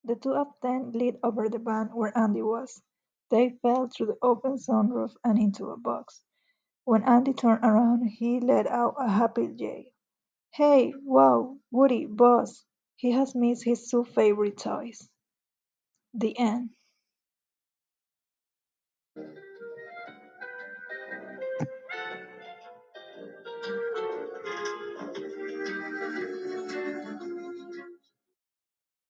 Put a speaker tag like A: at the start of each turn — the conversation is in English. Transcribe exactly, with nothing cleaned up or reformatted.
A: The two of them leaned over the van where Andy was. They fell through the open sunroof and into a box. When Andy turned around, he let out a happy yell. Hey, wow, Woody, boss! He has missed his two favorite toys. The end.